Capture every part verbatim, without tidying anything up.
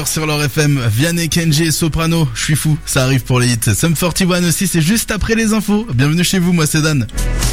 heures sur leur F M. Vianney, Kenji et Soprano, je suis fou, ça arrive pour les hits. Sum quarante et un aussi, c'est juste après les infos. Bienvenue chez vous, moi c'est Dan.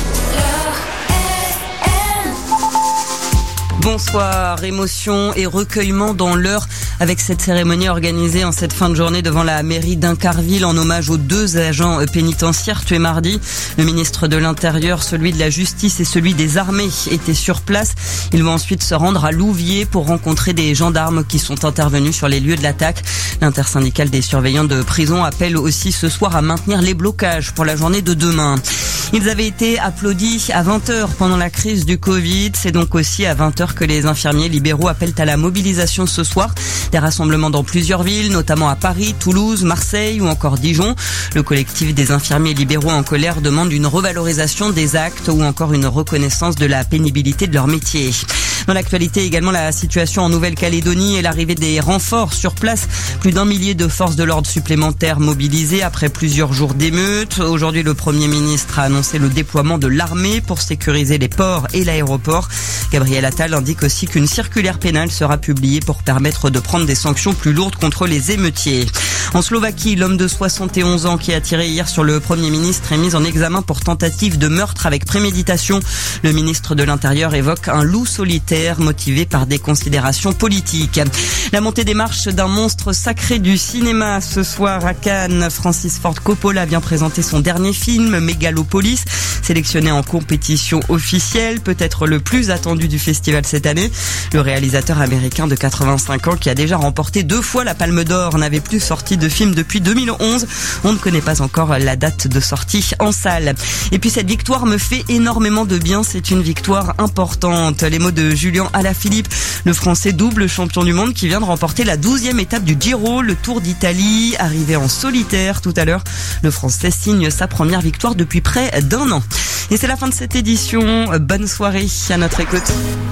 Bonsoir, émotion et recueillement dans l'heure avec cette cérémonie organisée en cette fin de journée devant la mairie d'Incarville en hommage aux deux agents pénitentiaires tués mardi. Le ministre de l'Intérieur, celui de la Justice et celui des Armées étaient sur place. Ils vont ensuite se rendre à Louviers pour rencontrer des gendarmes qui sont intervenus sur les lieux de l'attaque. L'intersyndicale des surveillants de prison appelle aussi ce soir à maintenir les blocages pour la journée de demain. Ils avaient été applaudis à vingt heures pendant la crise du Covid. C'est donc aussi à vingt heures que les infirmiers libéraux appellent à la mobilisation ce soir. Des rassemblements dans plusieurs villes, notamment à Paris, Toulouse, Marseille ou encore Dijon. Le collectif des infirmiers libéraux en colère demande une revalorisation des actes ou encore une reconnaissance de la pénibilité de leur métier. Dans l'actualité également, la situation en Nouvelle-Calédonie et l'arrivée des renforts sur place. Plus d'un millier de forces de l'ordre supplémentaires mobilisées après plusieurs jours d'émeutes. Aujourd'hui, le Premier ministre a annoncé le déploiement de l'armée pour sécuriser les ports et l'aéroport. Gabriel Attal indique aussi qu'une circulaire pénale sera publiée pour permettre de prendre des sanctions plus lourdes contre les émeutiers. En Slovaquie, l'homme de soixante et onze ans qui a tiré hier sur le Premier ministre est mis en examen pour tentative de meurtre avec préméditation. Le ministre de l'Intérieur évoque un loup solitaire motivé par des considérations politiques. La montée des marches d'un monstre sacré du cinéma ce soir à Cannes. Francis Ford Coppola vient présenter son dernier film, Megalopolis, sélectionné en compétition officielle, peut-être le plus attendu du festival cette année. Le réalisateur américain de quatre-vingt-cinq ans qui a déjà remporté deux fois la Palme d'Or n'avait plus sorti de film depuis deux mille onze. On ne connaît pas encore la date de sortie en salle. Et puis cette victoire me fait énormément de bien, c'est une victoire importante. Les mots de Julien Alaphilippe, le Français double champion du monde qui vient de remporter la douzième étape du Giro, le Tour d'Italie, arrivé en solitaire tout à l'heure. Le Français signe sa première victoire depuis près d'un an. Et c'est la fin de cette édition. Bonne soirée à notre écoute.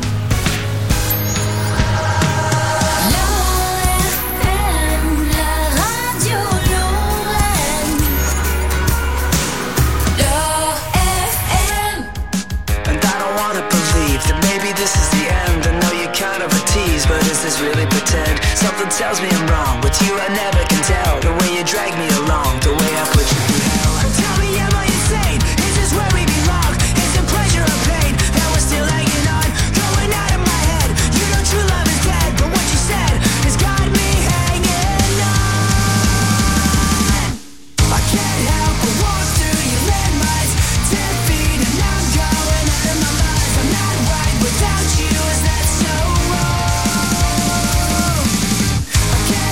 Really pretend something tells me I'm wrong. With you I never can tell. The way you drag me along, the way I put you through hell. Tell me, am I insane? Is this where we belong? Is it pleasure or pain that we're still hanging on? Going out of my head. You know true love is dead, but what you said has got me hanging on. I can't help but walk through your landmines. Ten feet and I'm going out of my life. I'm not right without you. Is that so wrong? I can't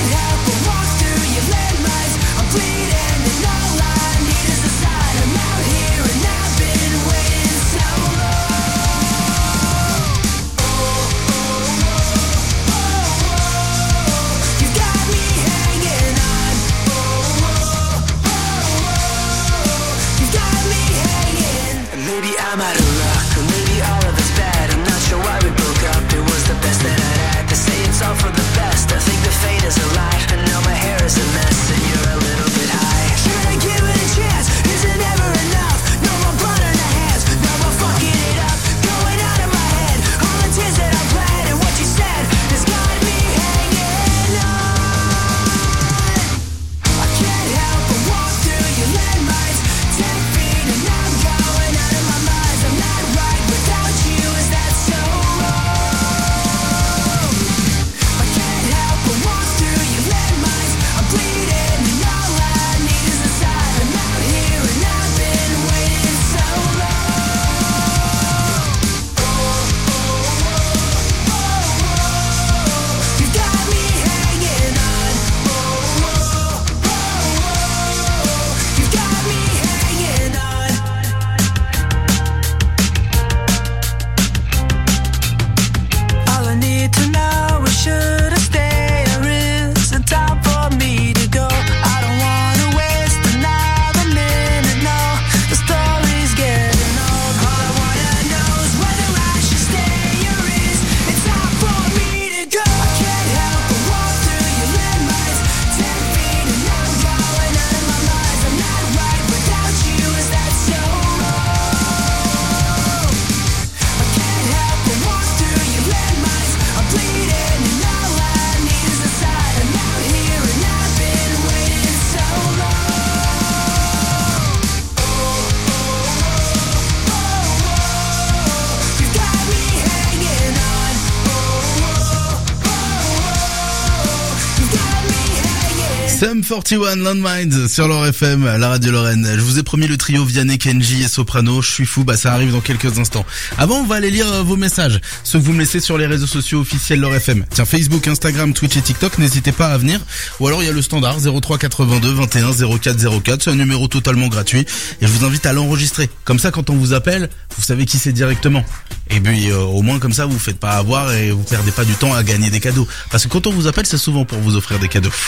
Sum forty one Landmines sur leur F M, la radio Lorraine. Je vous ai promis le trio Vianney, Kenji et Soprano. Je suis fou, bah ça arrive dans quelques instants. Avant, on va aller lire euh, vos messages, ceux que vous me laissez sur les réseaux sociaux officiels leur F M. Tiens, Facebook, Instagram, Twitch et TikTok, n'hésitez pas à venir. Ou alors il y a le standard zéro trois quatre-vingt-deux vingt et un zéro quatre zéro quatre, c'est un numéro totalement gratuit et je vous invite à l'enregistrer. Comme ça, quand on vous appelle, vous savez qui c'est directement. Et puis euh, au moins comme ça, vous vous faites pas avoir et vous perdez pas du temps à gagner des cadeaux. Parce que quand on vous appelle, c'est souvent pour vous offrir des cadeaux.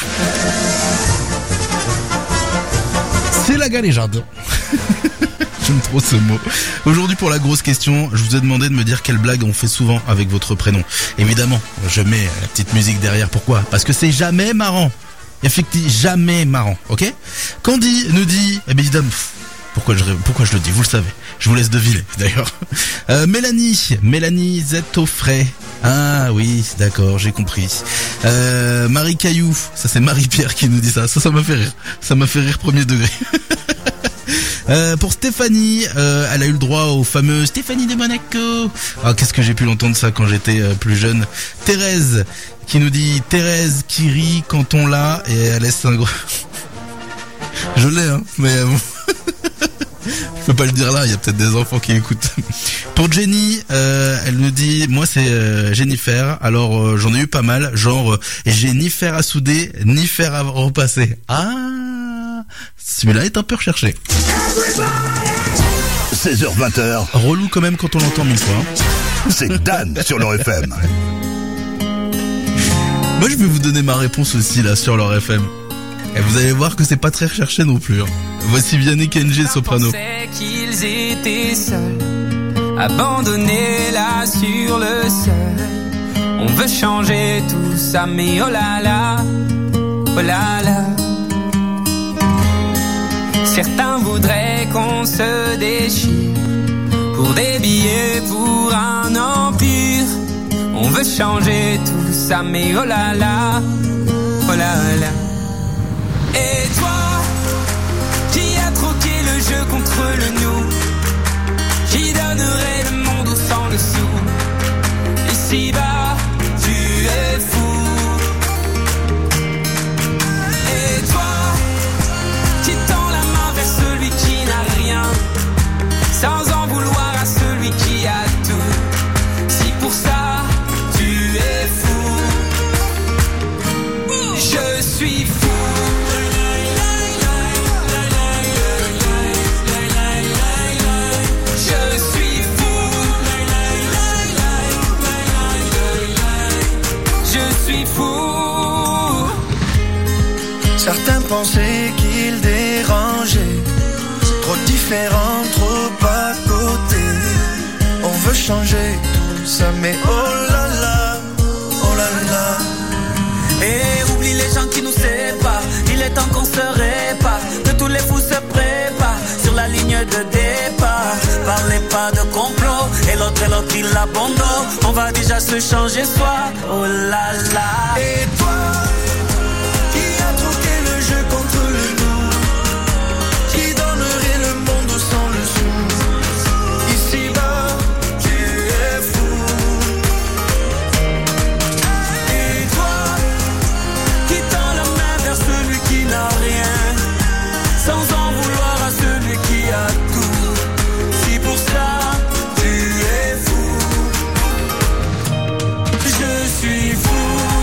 C'est la galéjade. J'aime trop ce mot. Aujourd'hui, pour la grosse question, je vous ai demandé de me dire quelle blague on fait souvent avec votre prénom. Évidemment, je mets la petite musique derrière. Pourquoi ? Parce que c'est jamais marrant. Effectivement, jamais marrant, ok ? Candy nous dit, eh bien évidemment, pourquoi je, pourquoi je le dis, vous le savez. Je vous laisse deviner, d'ailleurs. Euh, Mélanie, Mélanie Zetoffray. Ah oui, d'accord, j'ai compris. Euh, Marie Caillou, ça c'est Marie-Pierre qui nous dit ça. Ça, ça m'a fait rire. Ça m'a fait rire premier degré. Euh, pour Stéphanie, euh, elle a eu le droit au fameux Stéphanie de Monaco. Ah, qu'est-ce que j'ai pu l'entendre ça quand j'étais euh, plus jeune. Thérèse, qui nous dit Thérèse qui rit quand on l'a et elle laisse un gros... Je l'ai, hein, mais... Euh, je peux pas le dire là, il y a peut-être des enfants qui écoutent. Pour Jenny, euh, elle nous dit, moi c'est euh, Jennifer, alors euh, j'en ai eu pas mal, genre euh, j'ai ni fer à souder, ni fer à repasser. Ah, celui-là est un peu recherché. seize heures vingt. Relou quand même quand on l'entend mille fois. Hein. C'est Dan sur leur F M. Moi je vais vous donner ma réponse aussi là sur leur F M. Et vous allez voir que c'est pas très recherché non plus. Hein. Voici Vianney, Kenji et Soprano. On pensait qu'ils étaient seuls, abandonnés là sur le seuil. On veut changer tout ça, mais oh là là, oh là là. Certains voudraient qu'on se déchire pour des billets, pour un empire. On veut changer tout ça, mais oh là là, oh là là. Et toi, qui a troqué le jeu contre le nous, qui donnerait le monde au sang le sou. Ici-bas, tu es fou. Et toi, qui tend la main vers celui qui n'a rien, sans en vouloir à celui qui a tout. Si pour ça, tu es fou, je suis fou. Certains pensaient qu'ils dérangeaient, trop différents, trop à côté. On veut changer tout ça, mais oh là là, oh là là. Et oublie les gens qui nous séparent, il est temps qu'on se répare, que tous les fous se préparent sur la ligne de départ. Parlez pas de complot, et l'autre et l'autre il abandonne. On va déjà se changer soi, oh là là. Et toi, contre le nous, qui donnerait le monde sans le sou. Ici-bas, tu es fou. Et toi, qui tend la main vers celui qui n'a rien, sans en vouloir à celui qui a tout. Si pour ça, tu es fou, je suis fou.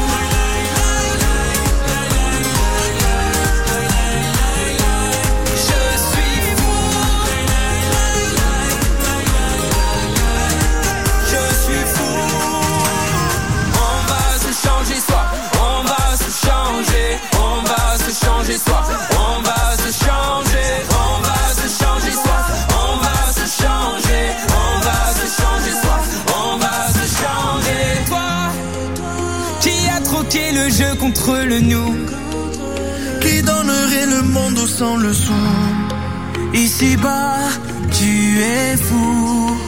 Soi. On va se changer, on va se changer soi. On va se changer, on va se changer soi. On va se changer. Toi, qui a troqué le jeu contre le nous, qui donnerait le monde sans le sou. Ici-bas, tu es fou.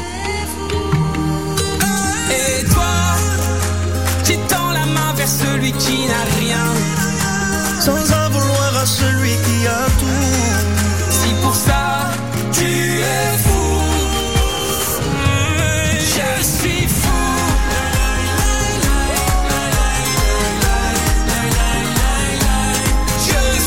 Et toi, qui tend la main vers celui qui n'a rien, sans en vouloir à celui qui a tout. Si pour ça, tu es fou, je suis fou. Je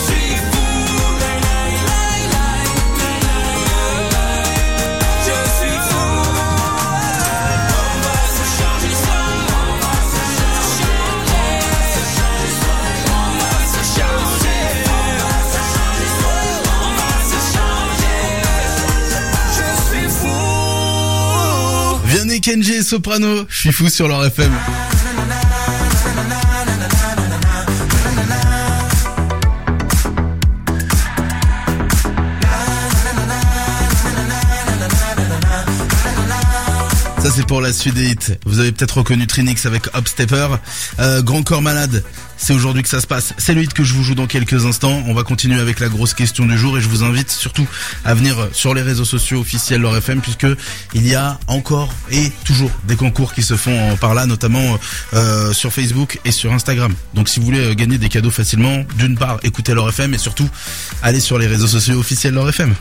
Kenji et Soprano, je suis fou sur leur F M. Ça c'est pour la suite des hits. Vous avez peut-être reconnu Trinix avec Hop Stepper. Euh, Grand Corps Malade, c'est aujourd'hui que ça se passe. C'est le hit que je vous joue dans quelques instants. On va continuer avec la grosse question du jour et je vous invite surtout à venir sur les réseaux sociaux officiels Leur F M, puisque il y a encore et toujours des concours qui se font par là, notamment euh, sur Facebook et sur Instagram. Donc si vous voulez gagner des cadeaux facilement, d'une part écoutez Leur F M et surtout allez sur les réseaux sociaux officiels Leur F M.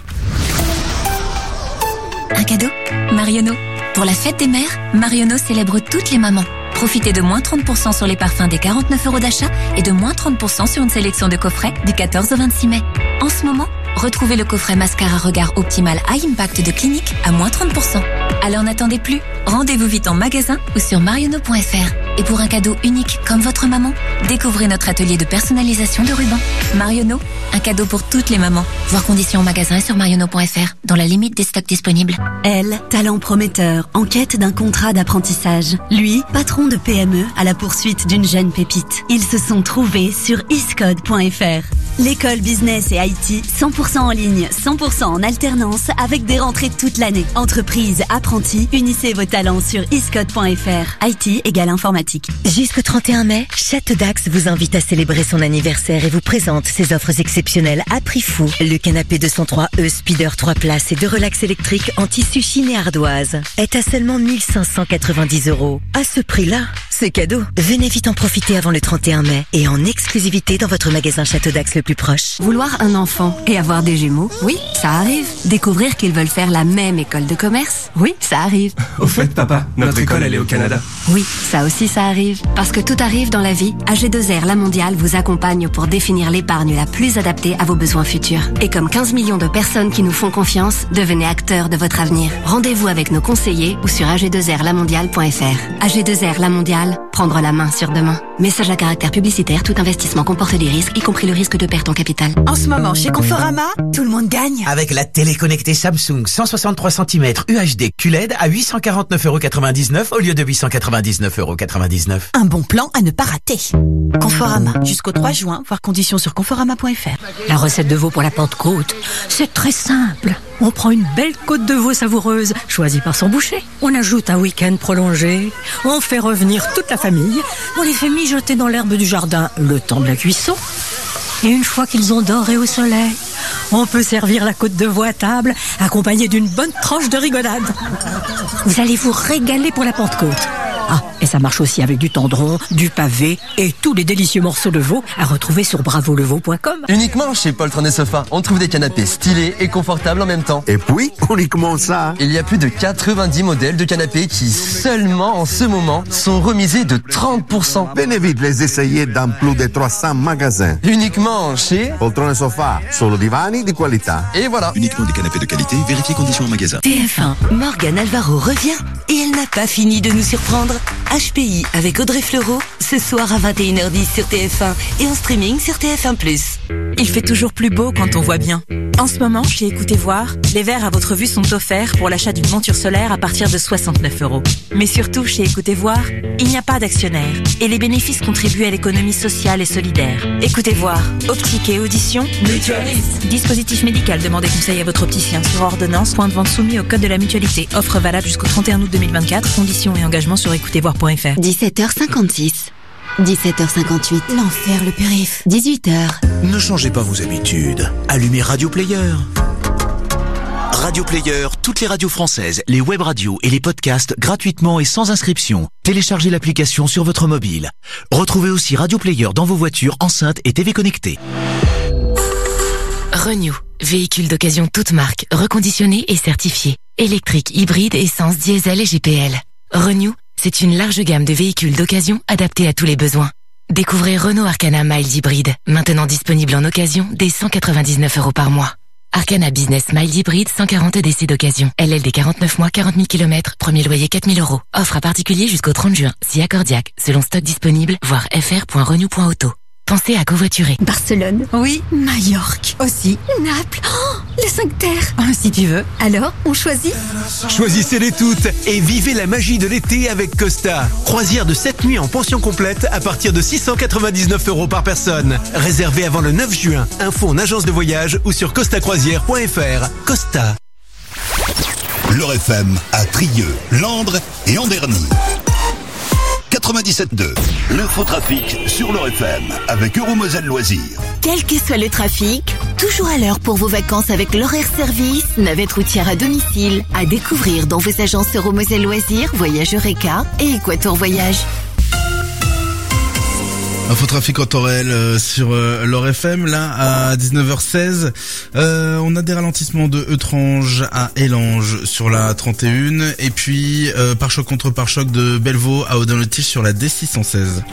Un cadeau Marionneau. Pour la fête des mères, Marionneau célèbre toutes les mamans. Profitez de moins trente pour cent sur les parfums des quarante-neuf euros d'achat et de moins trente pour cent sur une sélection de coffrets du quatorze au vingt-six mai. En ce moment, retrouvez le coffret mascara regard optimal High Impact de Clinique à moins trente pour cent. Alors n'attendez plus, rendez-vous vite en magasin ou sur marionneau point f r. Et pour un cadeau unique comme votre maman, découvrez notre atelier de personnalisation de rubans. Marionneau, un cadeau pour toutes les mamans. Voir conditions en magasin et sur marionneau point f r, dans la limite des stocks disponibles. Elle, talent prometteur, en quête d'un contrat d'apprentissage. Lui, patron de P M E à la poursuite d'une jeune pépite. Ils se sont trouvés sur iscode point f r. L'école business et I T, cent pour cent en ligne, cent pour cent en alternance, avec des rentrées toute l'année. Entreprise, apprentis, unissez vos talents sur iscode point f r. I T égale informatique. Jusqu'au trente et un mai, Château d'Axe vous invite à célébrer son anniversaire et vous présente ses offres exceptionnelles à prix fou. Le canapé deux cent trois E Speeder trois places et deux relax électriques en tissu Chine et ardoise est à seulement mille cinq cent quatre-vingt-dix euros. À ce prix-là, c'est cadeau. Venez vite en profiter avant le trente et un mai et en exclusivité dans votre magasin Château d'Axe le plus proche. Vouloir un enfant et avoir des jumeaux, oui, ça arrive. Découvrir qu'ils veulent faire la même école de commerce, oui, ça arrive. Au fait, papa, notre, notre école, elle est au Canada. Oui, ça aussi, ça arrive. Parce que tout arrive dans la vie, A G deux R La Mondiale vous accompagne pour définir l'épargne la plus adaptée à vos besoins futurs. Et comme quinze millions de personnes qui nous font confiance, devenez acteurs de votre avenir. Rendez-vous avec nos conseillers ou sur a g deux r la mondiale point f r. A G deux R La Mondiale, prendre la main sur demain. Message à caractère publicitaire, tout investissement comporte des risques, y compris le risque de perte en capital. En ce moment, chez Conforama, tout le monde gagne. Avec la télé connectée Samsung cent soixante-trois centimètres U H D Q L E D à huit cent quarante-neuf euros quatre-vingt-dix-neuf au lieu de huit cent quatre-vingt-dix-neuf euros quatre-vingt-dix-neuf. Un bon plan à ne pas rater. Conforama, jusqu'au trois juin, voir conditions sur conforama point f r. La recette de veau pour la Pentecôte, c'est très simple. On prend une belle côte de veau savoureuse, choisie par son boucher. On ajoute un week-end prolongé. On fait revenir toute la famille. On les fait mijoter dans l'herbe du jardin le temps de la cuisson. Et une fois qu'ils ont doré au soleil, on peut servir la côte de veau à table, accompagnée d'une bonne tranche de rigodade. Vous allez vous régaler pour la Pentecôte. Ah, et ça marche aussi avec du tendron, du pavé et tous les délicieux morceaux de veau à retrouver sur bravo le veau point com. Uniquement chez Poltron et Sofa, on trouve des canapés stylés et confortables en même temps. Et puis, uniquement ça. Il y a plus de quatre-vingt-dix modèles de canapés qui, seulement en ce moment, sont remisés de trente pour cent. Venez vite les essayer dans plus de trois cents magasins. Uniquement chez Poltron et Sofa, solo divani di qualità. Et voilà. Uniquement des canapés de qualité, vérifiez conditions en magasin. T F un, Morgane Alvaro revient et elle n'a pas fini de nous surprendre. H P I avec Audrey Fleurot, ce soir à vingt et une heures dix sur T F un et en streaming sur T F un plus. Il fait toujours plus beau quand on voit bien. En ce moment, chez Écoutez Voir, les verres à votre vue sont offerts pour l'achat d'une monture solaire à partir de soixante-neuf euros. Mais surtout, chez Écoutez Voir, il n'y a pas d'actionnaire et les bénéfices contribuent à l'économie sociale et solidaire. Écoutez Voir, optique et audition, mutualiste. Dispositif médical, demandez conseil à votre opticien sur ordonnance, point de vente soumis au code de la mutualité. Offre valable jusqu'au trente et un août deux mille vingt-quatre, conditions et engagement sur écoutez voir point f r. dix-sept heures cinquante-six. dix-sept heures cinquante-huit. L'enfer, le périph. dix-huit heures. Ne changez pas vos habitudes. Allumez Radio Player. Radio Player, toutes les radios françaises, les web radios et les podcasts gratuitement et sans inscription. Téléchargez l'application sur votre mobile. Retrouvez aussi Radio Player dans vos voitures, enceintes et T V connectées. Renew, véhicule d'occasion toute marque, reconditionné et certifié. Électrique, hybride, essence, diesel et G P L. Renew, c'est une large gamme de véhicules d'occasion adaptés à tous les besoins. Découvrez Renault Arcana Mild Hybride, maintenant disponible en occasion dès cent quatre-vingt-dix-neuf euros par mois. Arcana Business Mild Hybride, cent quarante D C d'occasion. L L D quarante-neuf mois, quarante mille kilomètres, premier loyer quatre mille euros. Offre à particulier jusqu'au trente juin, si accordiaque, selon stock disponible, voir f r point renew point auto. pensez à covoiturer. Barcelone. Oui. Majorque. Aussi. Naples. Oh, les cinq terres. Ah, si tu veux. Alors, on choisit? Choisissez-les toutes et vivez la magie de l'été avec Costa. Croisière de sept nuits en pension complète à partir de six cent quatre-vingt-dix-neuf euros par personne. Réservé avant le neuf juin. Info en agence de voyage ou sur costa croisière point f r. Costa. L'Or F M à Trieux, Landres et Anderny. quatre-vingt-dix-sept deux. L'infotrafic sur l'Or F M avec Euromoselle Loisirs. Quel que soit le trafic, toujours à l'heure pour vos vacances avec l'horaire service, navette routière à domicile, à découvrir dans vos agences Euromoselle Loisirs, Voyage Eureka et Équateur Voyage. Infotrafic en temps réel euh, sur euh, l'Or F M, là à dix-neuf heures seize. Euh, on a des ralentissements de Eutrange à Élange sur la trente et un. Et puis euh, pare-choc contre pare-choc de Bellevaux à Audun-le-Tige sur la D six cent seize.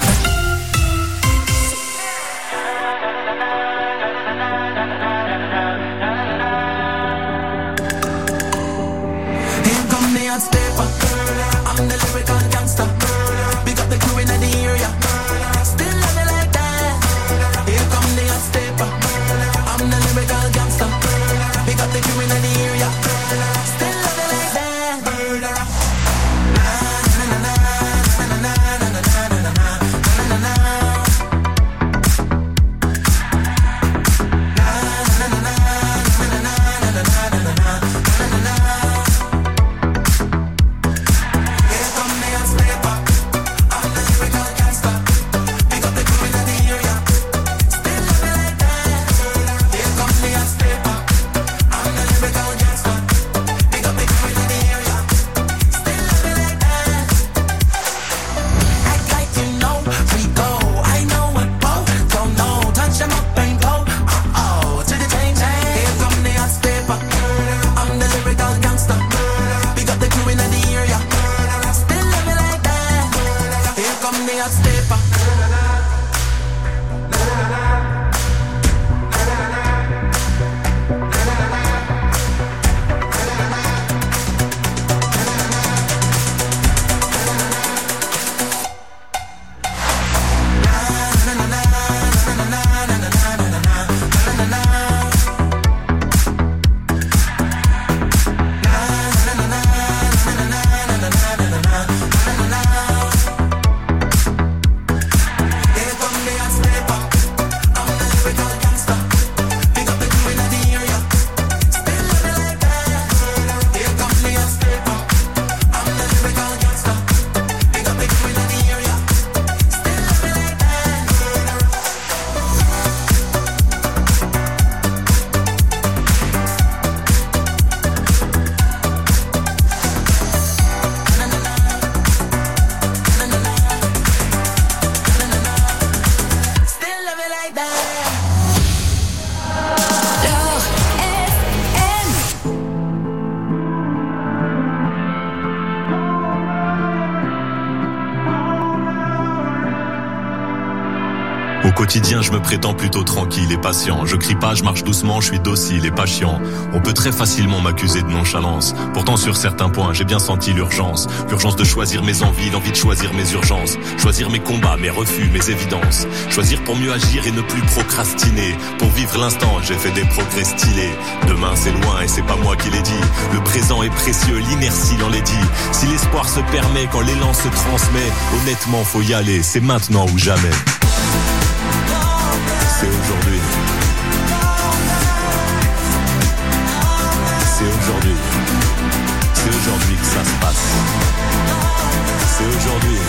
Au quotidien, je me prétends plutôt tranquille et patient. Je crie pas, je marche doucement, je suis docile et pas chiant. On peut très facilement m'accuser de nonchalance. Pourtant, sur certains points, j'ai bien senti l'urgence. L'urgence de choisir mes envies, l'envie de choisir mes urgences. Choisir mes combats, mes refus, mes évidences. Choisir pour mieux agir et ne plus procrastiner. Pour vivre l'instant, j'ai fait des progrès stylés. Demain, c'est loin et c'est pas moi qui l'ai dit. Le présent est précieux, l'inertie l'en l'est dit. Si l'espoir se permet, quand l'élan se transmet, honnêtement, faut y aller. C'est maintenant ou jamais. C'est aujourd'hui. C'est aujourd'hui. C'est aujourd'hui que ça se passe. C'est aujourd'hui.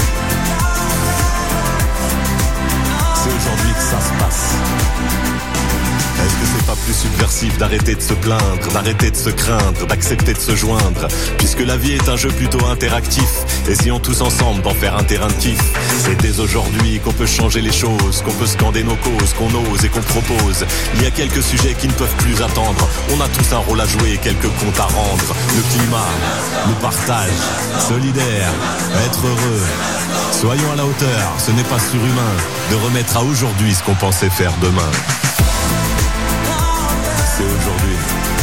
C'est aujourd'hui que ça se passe. Est-ce que c'est pas plus subversif d'arrêter de se plaindre, d'arrêter de se craindre, d'accepter de se joindre? Puisque la vie est un jeu plutôt interactif, essayons tous ensemble d'en faire un terrain de kiff. C'est dès aujourd'hui qu'on peut changer les choses, qu'on peut scander nos causes, qu'on ose et qu'on propose. Il y a quelques sujets qui ne peuvent plus attendre. On a tous un rôle à jouer et quelques comptes à rendre. Le climat, le partage, solidaire, être heureux. Soyons à la hauteur, ce n'est pas surhumain de remettre à aujourd'hui ce qu'on pensait faire demain. C'est aujourd'hui.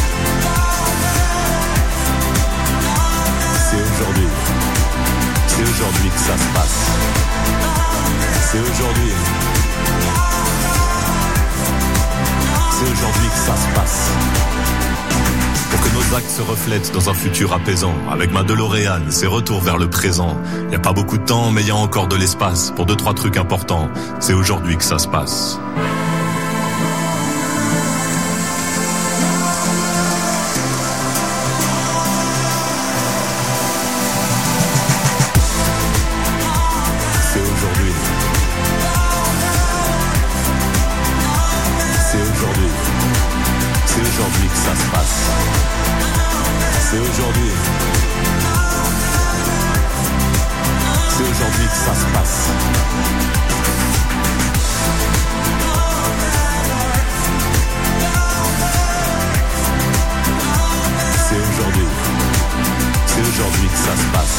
C'est aujourd'hui. C'est aujourd'hui que ça se passe. C'est aujourd'hui. C'est aujourd'hui que ça se passe. Pour que nos actes se reflètent dans un futur apaisant. Avec ma DeLorean, c'est retour vers le présent. Y a pas beaucoup de temps, mais y a encore de l'espace pour deux, trois trucs importants. C'est aujourd'hui que ça se passe. C'est aujourd'hui. C'est aujourd'hui que ça se passe. C'est aujourd'hui. C'est aujourd'hui que ça se passe.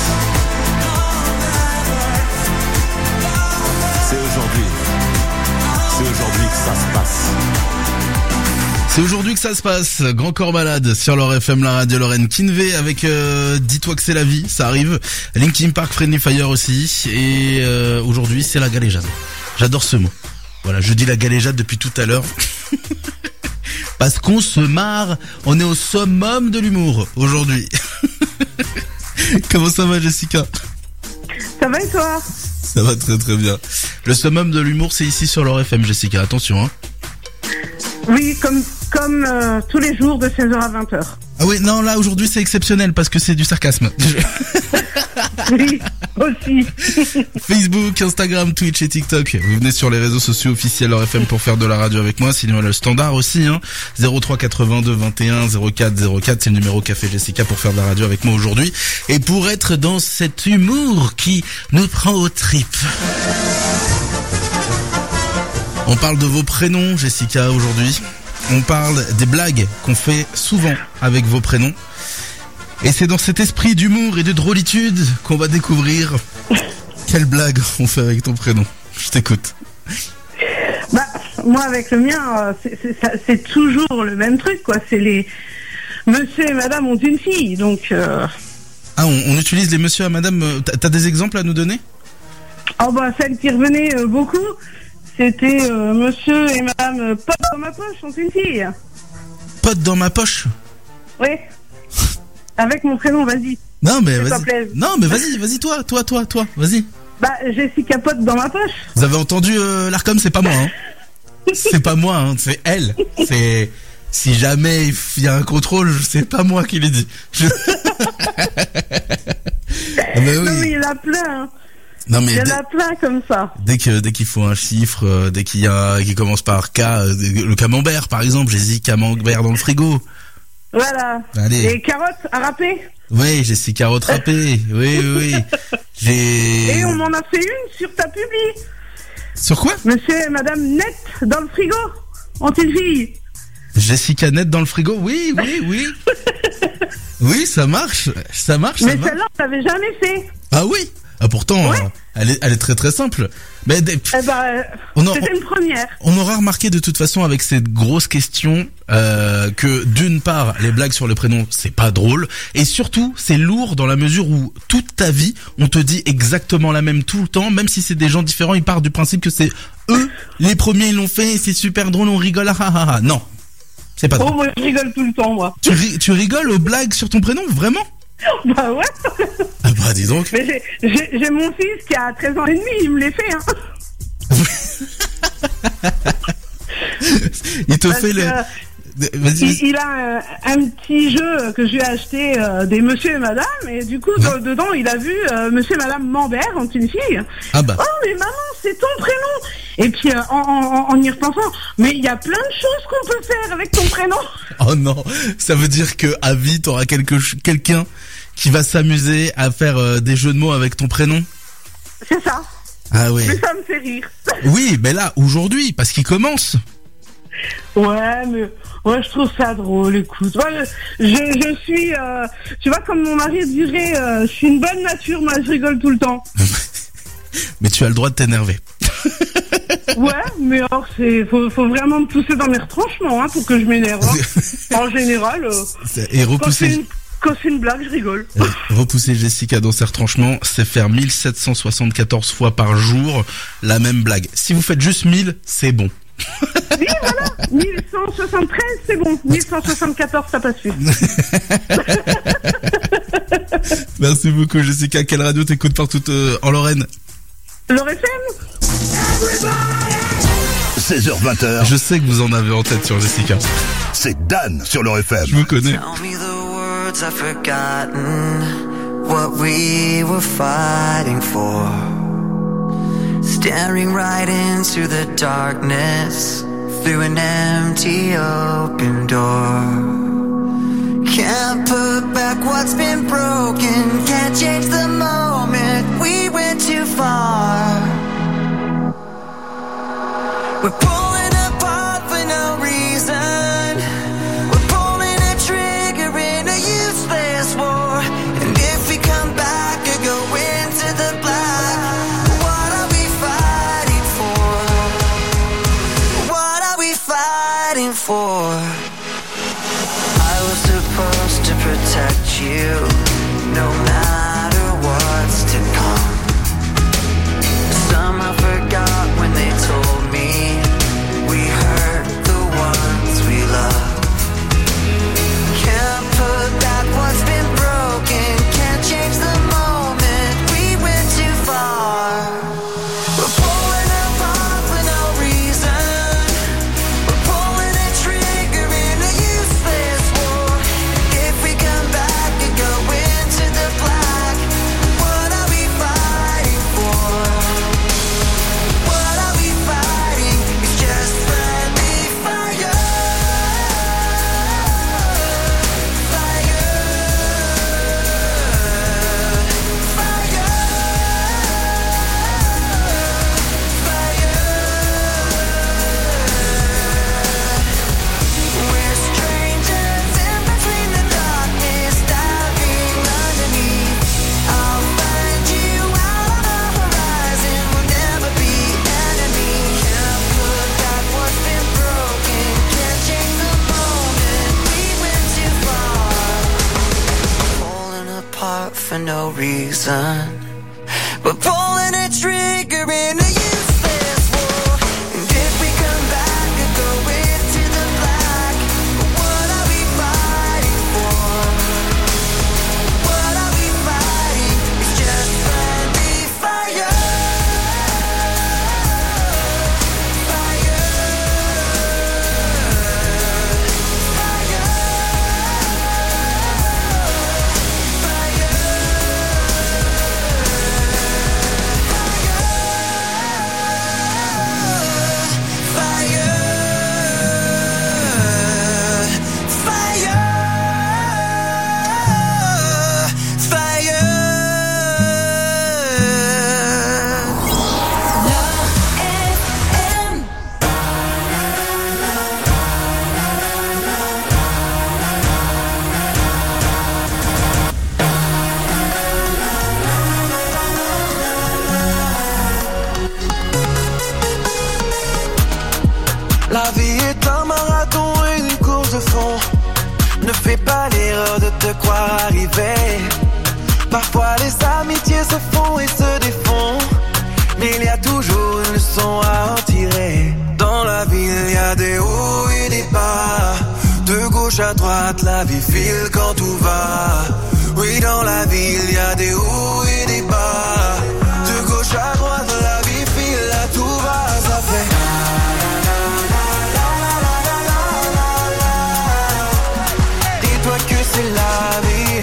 C'est aujourd'hui. C'est aujourd'hui que ça se passe. C'est aujourd'hui que ça se passe. Grand Corps Malade sur leur F M, la radio Lorraine. Kinvey avec euh, Dis-toi que c'est la vie, ça arrive. Linkin Park, Friendly Fire aussi. Et euh, aujourd'hui, c'est la galéjade. J'adore ce mot. Voilà, je dis la galéjade depuis tout à l'heure. Parce qu'on se marre. On est au summum de l'humour aujourd'hui. Comment ça va, Jessica? Ça va et toi? Ça va très très bien. Le summum de l'humour, c'est ici sur leur F M, Jessica. Attention, hein. Oui, comme comme euh, tous les jours de seize heures à vingt heures. Ah oui, non, là aujourd'hui c'est exceptionnel parce que c'est du sarcasme. Oui, aussi. Facebook, Instagram, Twitch et TikTok. Vous venez sur les réseaux sociaux officiels leur F M pour faire de la radio avec moi. Sinon le standard aussi, hein. zéro trois quatre-vingt-deux vingt et un zéro quatre zéro quatre, c'est le numéro Café Jessica pour faire de la radio avec moi aujourd'hui. Et pour être dans cet humour qui nous prend aux tripes. On parle de vos prénoms, Jessica, aujourd'hui. On parle des blagues qu'on fait souvent avec vos prénoms. Et c'est dans cet esprit d'humour et de drôlitude qu'on va découvrir quelle blague on fait avec ton prénom. Je t'écoute. Bah, moi avec le mien, c'est, c'est, c'est toujours le même truc, quoi. C'est les monsieur et madame ont une fille, donc... Euh... Ah, on, on utilise les monsieur et madame. T'as, t'as des exemples à nous donner? Oh bah, celle qui revenait euh, beaucoup... C'était euh, monsieur et madame euh, Pote dans ma poche, sont une fille. Pote dans ma poche? Oui. Avec mon prénom, vas-y. Non mais vas-y. Non mais vas-y, vas-y toi, toi, toi, toi, vas-y. Bah Jessica Pote dans ma poche. Vous avez entendu euh, l'Arcom, c'est pas moi, hein. C'est pas moi, hein, c'est elle. C'est si jamais il y a un contrôle, c'est pas moi qui l'ai dit. Je... mais oui. Non mais il y en a plein. Hein. Non mais il y en dès, a plein comme ça. Dès que dès qu'il faut un chiffre, euh, dès qu'il y a qui commence par K, euh, le camembert par exemple, j'ai dit camembert dans le frigo. Voilà. Allez. Et carottes à râper. Oui, j'ai six carottes râpées. Oui, oui, oui. J'ai. Et on m'en a fait une sur ta publi. Sur quoi? Monsieur et madame Net dans le frigo. Ont une fille. Jessica Net dans le frigo. Oui, oui, oui. Oui, ça marche. Ça marche. Mais ça marche. celle-là, on l'avait jamais fait. Ah oui. Ah pourtant, ouais. euh, elle est, elle est très très simple. Mais des, eh ben, on a, c'était une première. On aura remarqué de toute façon avec cette grosse question euh, que d'une part les blagues sur le prénom c'est pas drôle et surtout c'est lourd dans la mesure où toute ta vie on te dit exactement la même tout le temps, même si c'est des gens différents, ils partent du principe que c'est eux les premiers ils l'ont fait et c'est super drôle, on rigole. Ah, ah, ah. Non, c'est pas drôle. Oh moi je rigole tout le temps moi. Tu, ri- tu rigoles aux blagues sur ton prénom vraiment? Bah ouais. Ah bah dis donc. Mais j'ai, j'ai, j'ai mon fils qui a treize ans et demi, il me les fait hein. Il te Parce fait le... Vas-y, il, il a un, un petit jeu que je lui ai acheté euh, des monsieur et madame et du coup ouais. de, dedans il a vu euh, monsieur et madame Mambert ont une fille. Ah bah. Oh mais maman c'est ton prénom. Et puis euh, en, en, en y repensant, mais il y a plein de choses qu'on peut faire avec ton prénom. Oh non, ça veut dire que à vie t'auras quelque, quelqu'un qui va s'amuser à faire euh, des jeux de mots avec ton prénom. C'est ça. Ah oui. Mais ça me fait rire. Oui, mais là aujourd'hui parce qu'il commence. Ouais, mais ouais, je trouve ça drôle. Écoute, ouais, je, je suis, euh, tu vois, comme mon mari dirait, euh, je suis une bonne nature, moi, je rigole tout le temps. Mais tu as le droit de t'énerver. Ouais, mais alors, c'est, faut, faut vraiment me pousser dans mes retranchements, hein, pour que je m'énerve. Hein. En général, euh, et repousser. Quand, c'est une, quand c'est une blague, je rigole. Euh, repousser Jessica dans ses retranchements, c'est faire mille sept cent soixante-quatorze fois par jour la même blague. Si vous faites juste mille, c'est bon. Oui, voilà, mille cent soixante-treize, c'est bon. mille cent soixante-quatorze, ça passe vite. Merci beaucoup Jessica. Quelle radio t'écoutes partout euh, en Lorraine? Le R F M. seize heures vingt. Je sais que vous en avez en tête sur Jessica. C'est Dan sur le R F M. Je vous connais. Tell me the words I've forgotten, what we were fighting for. Staring right into the darkness, through an empty open door. Can't put back what's been broken, can't change the moment, we went too far. We're pulling apart for no reason, we're pulling a trigger in a useless war. And if we come back or go into the black, what are we fighting for? What are we fighting for? I was supposed to protect you, no matter what's to come. Somehow forgot when they told me we hurt the ones we love. Can't put back what's been broken, can't change the moment, we went too far. We're pulling apart for no reason, we're pulling a trigger in a useless war. If we come back and go into the black, what are we fighting for? What are we fighting? It's just friendly fire. Fire. We're strangers in between the darkness, diving underneath. I'll find you out on the horizon, we'll never be enemies. Can't put back what's been broken, can't change the moment, we went too far. Falling apart for no reason, we're pulling a trigger in a useless war. And if we come back and go into the black, what are we fighting for? What are we fighting? It's just friendly fire. Fire. La vie est un marathon et une course de fond. Ne fais pas l'erreur de te croire arrivé. Parfois les amitiés se font et se défont, mais il y a toujours une leçon à en tirer. Dans la vie il y a des hauts et des bas, de gauche à droite la vie file quand tout va. Oui, dans la vie il y a des hauts et des bas, de gauche à droite la vie file à tout va. Ça fait dis-toi que c'est la vie.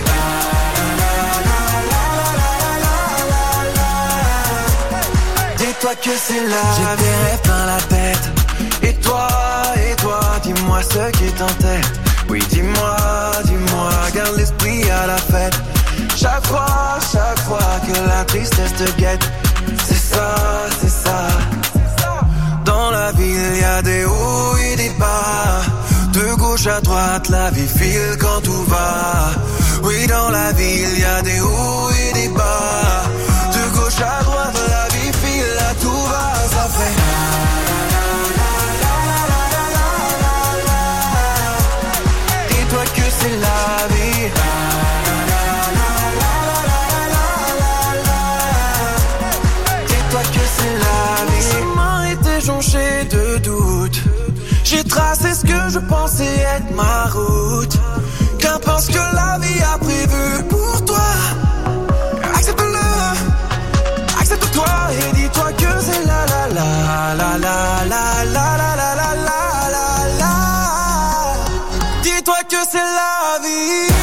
Dis-toi que c'est la vie. J'ai des rêves dans la tête. Et toi, et toi, dis-moi ce qui est en tête. Oui, dis-moi, dis-moi, garde l'esprit à la fête. Chaque fois, chaque fois que la tristesse te guette, c'est ça, c'est ça. Dans la vie, il y a des hauts et des bas. De gauche à droite, la vie file quand tout va. Oui, dans la vie, il y a des hauts et des bas. De gauche à droite, la vie file à tout va. Ça fait dis-toi que c'est la vie. jonché de doute. J'ai tracé ce que je pensais être ma route. Qu'importe ce que la vie a prévu pour toi. Accepte-le, accepte-toi et dis-toi que c'est la la la la la la la la la la la la. Dis-toi que c'est la vie.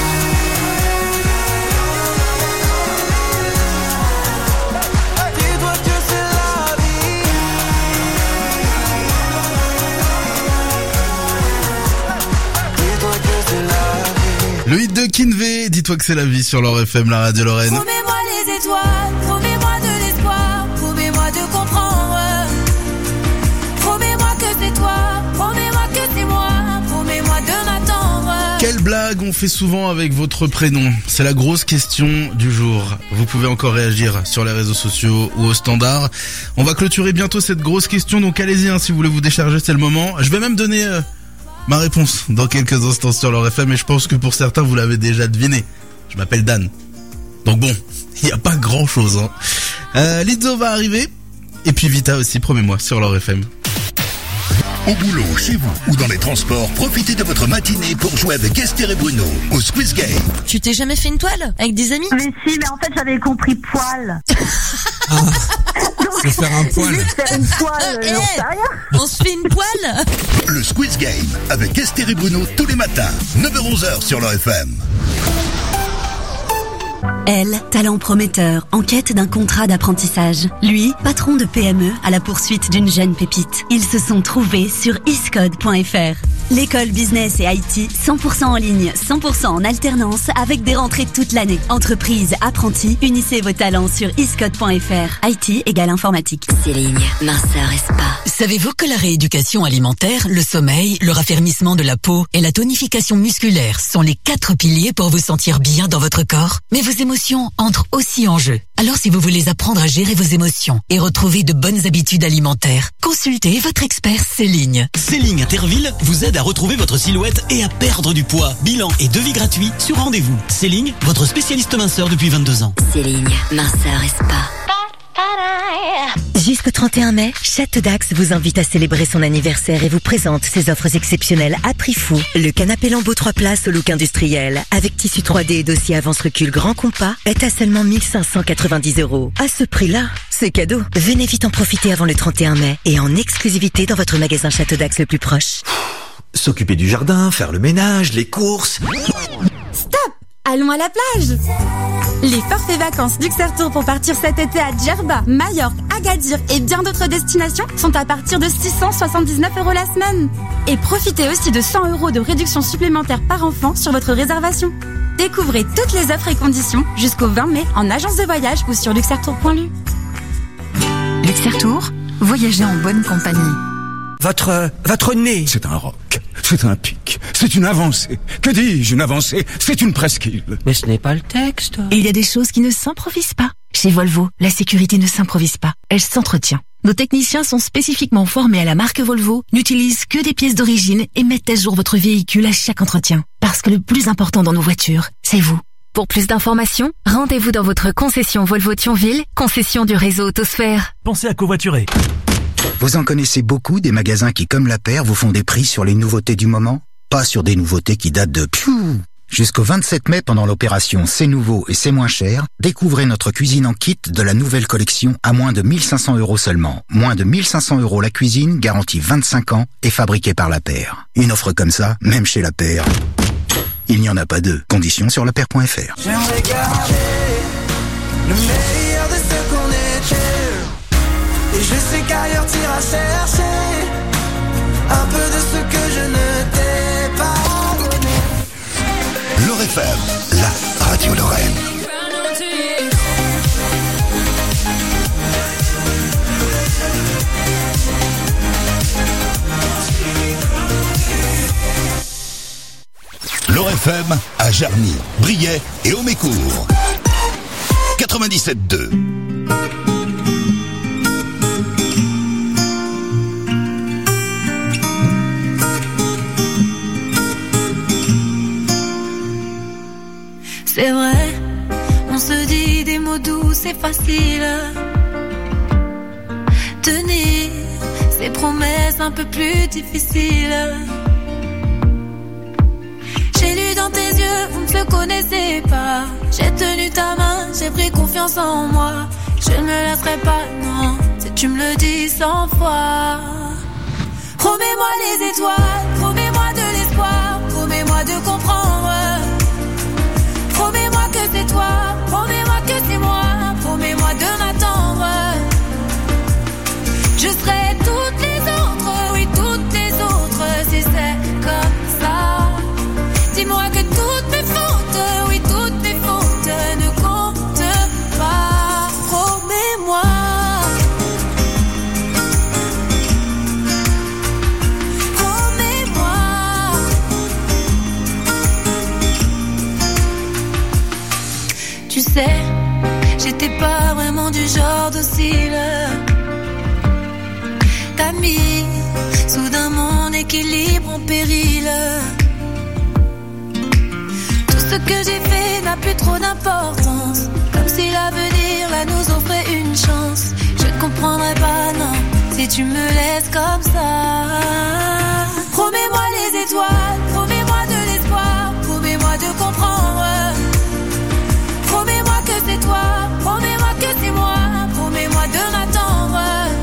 Le hit de Kinvey, dis-toi que c'est la vie sur l'Or F M, la radio Lorraine. Promets-moi les étoiles, promets-moi de l'espoir, promets-moi de comprendre. Promets-moi que c'est toi, promets-moi que c'est moi, promets-moi de m'attendre. Quelle blague on fait souvent avec votre prénom? C'est la grosse question du jour. Vous pouvez encore réagir sur les réseaux sociaux ou au standard. On va clôturer bientôt cette grosse question, donc allez-y hein, si vous voulez vous décharger, c'est le moment. Je vais même donner... Euh ma réponse dans quelques instants sur l'Or F M, et je pense que pour certains vous l'avez déjà deviné. Je m'appelle Dan. Donc bon, il n'y a pas grand chose hein. Euh, Lizzo va arriver, et puis Vita aussi, promets-moi, sur l'Or F M. Au boulot, chez vous ou dans les transports, profitez de votre matinée pour jouer avec Esther et Bruno au Squeeze Game. Tu t'es jamais fait une toile avec des amis? Mais si, mais en fait j'avais compris poil. Ah, c'est faire un poil. Juste faire une poil, hey, j'en sais rien. On se fait une poile. Le Squeeze Game avec Esther et Bruno tous les matins, neuf heures onze heures sur l'Or F M. Elle, talent prometteur, en quête d'un contrat d'apprentissage. Lui, patron de P M E à la poursuite d'une jeune pépite. Ils se sont trouvés sur iscode point f r. L'école business et I T, cent pour cent en ligne, cent pour cent en alternance, avec des rentrées toute l'année. Entreprise, apprentis, unissez vos talents sur iscode point f r. I T égale informatique. Céline, minceur et spa. Savez-vous que la rééducation alimentaire, le sommeil, le raffermissement de la peau et la tonification musculaire sont les quatre piliers pour vous sentir bien dans votre corps? Mais vos émotions entrent aussi en jeu. Alors si vous voulez apprendre à gérer vos émotions et retrouver de bonnes habitudes alimentaires, consultez votre expert Céline. Céline Interville vous aide à retrouver votre silhouette et à perdre du poids. Bilan et devis gratuit sur rendez-vous. Céline, votre spécialiste minceur depuis vingt-deux ans. Céline, minceur et spa. Jusqu'au trente et un mai, Château d'Axe vous invite à célébrer son anniversaire et vous présente ses offres exceptionnelles à prix fou. Le canapé Lambeau trois places au look industriel, avec tissu trois D et dossier avance-recul grand compas, est à seulement mille cinq cent quatre-vingt-dix euros. À ce prix-là, c'est cadeau. Venez vite en profiter avant le trente et un mai et en exclusivité dans votre magasin Château d'Axe le plus proche. S'occuper du jardin, faire le ménage, les courses... Stop! Allons à la plage. Les forfaits vacances Luxair Tour pour partir cet été à Djerba, Majorque, Agadir et bien d'autres destinations sont à partir de six cent soixante-dix-neuf euros la semaine. Et profitez aussi de cent euros de réduction supplémentaire par enfant sur votre réservation. Découvrez toutes les offres et conditions jusqu'au vingt mai en agence de voyage ou sur luxairtour point l u. Luxair Tour, voyagez en bonne compagnie. Votre, votre nez. C'est un roc, c'est un pic, c'est une avancée. Que dis-je, une avancée? C'est une presqu'île. Mais ce n'est pas le texte. Il y a des choses qui ne s'improvisent pas. Chez Volvo, la sécurité ne s'improvise pas, elle s'entretient. Nos techniciens sont spécifiquement formés à la marque Volvo, n'utilisent que des pièces d'origine et mettent à jour votre véhicule à chaque entretien. Parce que le plus important dans nos voitures, c'est vous. Pour plus d'informations, rendez-vous dans votre concession Volvo Thionville, concession du réseau Autosphère. Pensez à covoiturer. Vous en connaissez beaucoup des magasins qui, comme la paire, vous font des prix sur les nouveautés du moment? Pas sur des nouveautés qui datent de piou. Jusqu'au vingt-sept mai, pendant l'opération C'est nouveau et c'est moins cher, découvrez notre cuisine en kit de la nouvelle collection à moins de mille cinq cents euros seulement. Moins de mille cinq cents euros la cuisine, garantie vingt-cinq ans et fabriquée par la paire. Une offre comme ça, même chez la paire, il n'y en a pas deux. Conditions sur lapaire point f r. J'aimerais garder le meilleur de ce qu'on était. Et je sais qu'ailleurs t'iras chercher un peu de ce que je ne t'ai pas donné. L'Or F M, la radio Lorraine. L'Or F M à Jarny, Briey et Aumécourt. quatre-vingt-dix-sept deux. C'est vrai, on se dit des mots doux, c'est facile. Tenir, c'est promesse un peu plus difficile. J'ai lu dans tes yeux, vous ne se connaissez pas. J'ai tenu ta main, j'ai pris confiance en moi. Je ne me laisserai pas, non, si tu me le dis cent fois. Promets-moi les étoiles, promets-moi de l'espoir, promets-moi de comprendre. Promets-moi que c'est toi, promets-moi que c'est moi, promets-moi de m'attendre. Je serai toutes les autres, oui toutes les autres, si c'est comme ça. Dis-moi que toutes mes fautes, oui toutes mes fautes ne comptent pas. Promets-moi. Promets-moi. Tu sais, j'étais pas vraiment du genre docile. T'as mis soudain mon équilibre en péril. Tout ce que j'ai fait n'a plus trop d'importance. Comme si l'avenir là nous offrait une chance. Je ne comprendrais pas, non, si tu me laisses comme ça. Promets-moi les étoiles, promets-moi de l'espoir, promets-moi de comprendre. Promets-moi que c'est toi, promets-moi que c'est moi, promets-moi de m'attendre.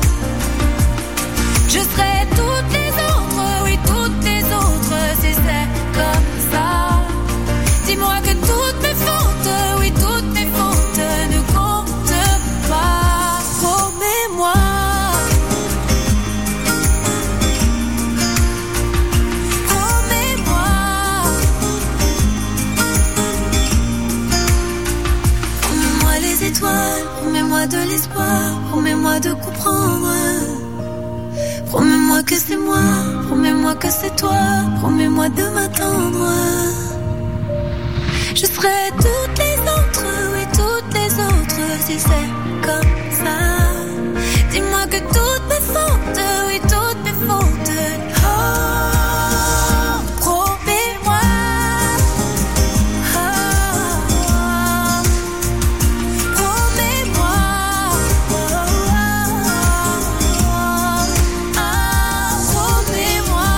Je serai toutes les autres, oui toutes les autres, si c'est comme ça. Dis-moi que toutes mes fautes, oui toutes mes fautes ne comptent pas. Promets-moi. Promets-moi. Promets-moi les étoiles, promets-moi de l'espoir, promets-moi de comprendre. Promets-moi que c'est moi, promets-moi que c'est toi, promets-moi de m'attendre. Je serai toutes les autres, oui toutes les autres, si c'est comme ça. Dis-moi que toutes mes fautes, oui toutes mes fautes. Oh, promets-moi. Oh, promets-moi. Oh, oh, oh, promets-moi.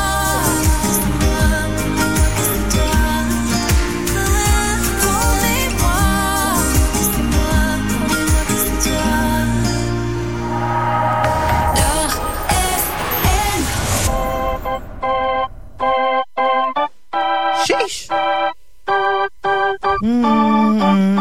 Sheesh. Mm.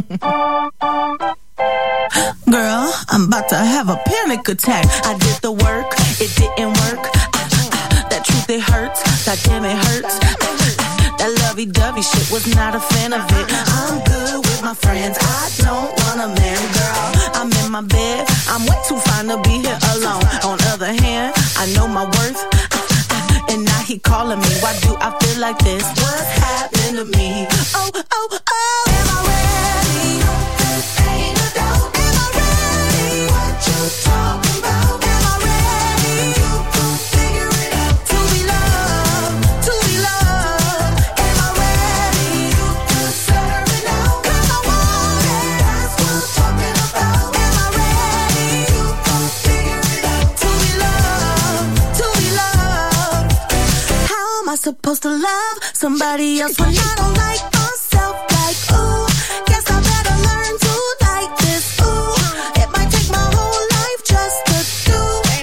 Girl, I'm about to have a panic attack. I did the work, it didn't work. That truth, it hurts. God damn, it hurts. That lovey-dovey shit, was not a fan of it. I'm good with my friends, I don't want a man, girl. I'm in my bed, I'm way too fine to be here alone. On the other hand, I know my worth. And now he calling me, why do I feel like this? What's happening to me? Oh, oh, oh, am I ready? Ain't no doubt. Am I ready? What you talking about? Am I ready? You gon' figure it out. To be loved, to be loved. Am I ready? You deserve it now. 'Cause I want it. That's what I'm talking about. Am I ready? You gon' figure it out. To be loved, to be loved. How am I supposed to love somebody else when I don't like myself? Like, ooh, guess I better learn to like this. Ooh, it might take my whole life just to do.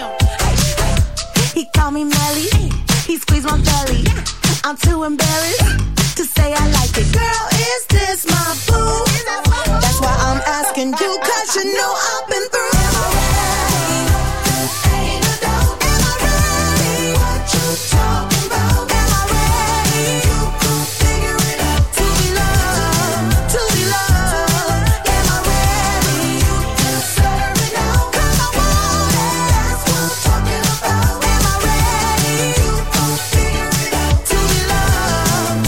He called me Melly, he squeezed my belly. I'm too embarrassed to say I like it. Girl, is this my boo? That's why I'm asking you, 'cause you know I've been through. Am I ready? Ain't no doubt. Am I ready? What you talking about? Am I ready? You gon' figure it out. To be loved, to be loved. Am I ready? You deserve it now. 'Cause I want it. That's what I'm talking about. Am I ready? You gon' figure it out. To be loved,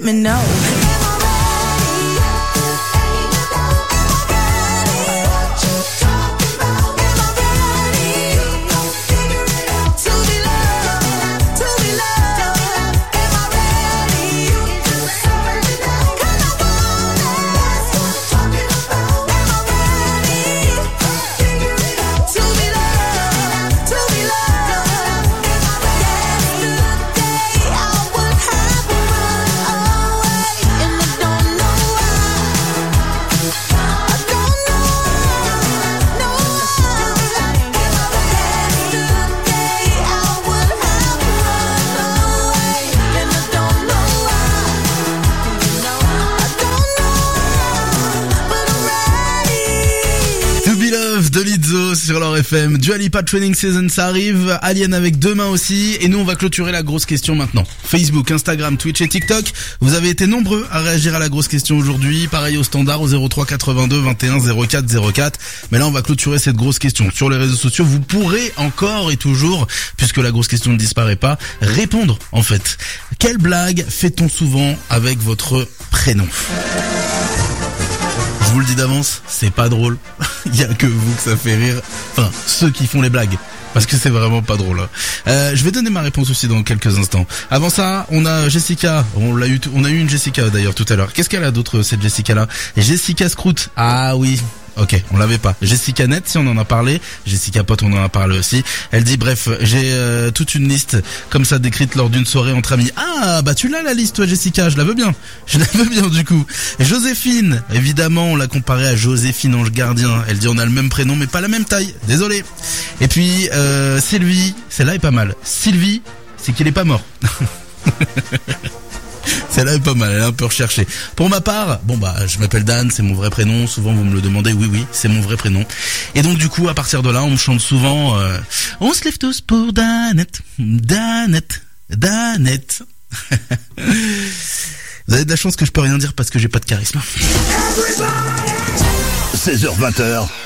let me know. Sur leur F M, Dua Lipa Training Season, ça arrive, Alien avec Demain aussi, et nous on va clôturer la grosse question maintenant. Facebook, Instagram, Twitch et TikTok, vous avez été nombreux à réagir à la grosse question aujourd'hui, pareil au standard au zéro trois quatre-vingt-deux vingt et un zéro quatre zéro quatre, mais là on va clôturer cette grosse question. Sur les réseaux sociaux, vous pourrez encore et toujours, puisque la grosse question ne disparaît pas, répondre en fait. Quelle blague fait-on souvent avec votre prénom ? Je vous le dis d'avance, c'est pas drôle. Il y a que vous que ça fait rire. Enfin, ceux qui font les blagues. Parce que c'est vraiment pas drôle. Euh, je vais donner ma réponse aussi dans quelques instants. Avant ça, on a Jessica. On l'a eu, on a eu une Jessica d'ailleurs tout à l'heure. Qu'est-ce qu'elle a d'autre, cette Jessica-là? Jessica Scrout. Ah oui. Ok, on l'avait pas. Jessica Net, si on en a parlé. Jessica Pot, on en a parlé aussi. Elle dit, bref, j'ai euh, toute une liste comme ça décrite lors d'une soirée entre amis. Ah, bah tu l'as la liste, toi, Jessica, je la veux bien. Je la veux bien, du coup. Joséphine, évidemment, on l'a comparée à Joséphine Ange Gardien. Elle dit, on a le même prénom, mais pas la même taille. Désolé. Et puis, euh, Sylvie, celle-là est pas mal. Sylvie, c'est qu'il est pas mort. Celle-là est pas mal, elle est un peu recherchée. Pour ma part, bon bah je m'appelle Dan, c'est mon vrai prénom. Souvent vous me le demandez, oui oui, c'est mon vrai prénom. Et donc du coup à partir de là, on me chante souvent euh, on se lève tous pour Danette, Danette, Danette. Vous avez de la chance que je peux rien dire parce que j'ai pas de charisme. seize heures vingt,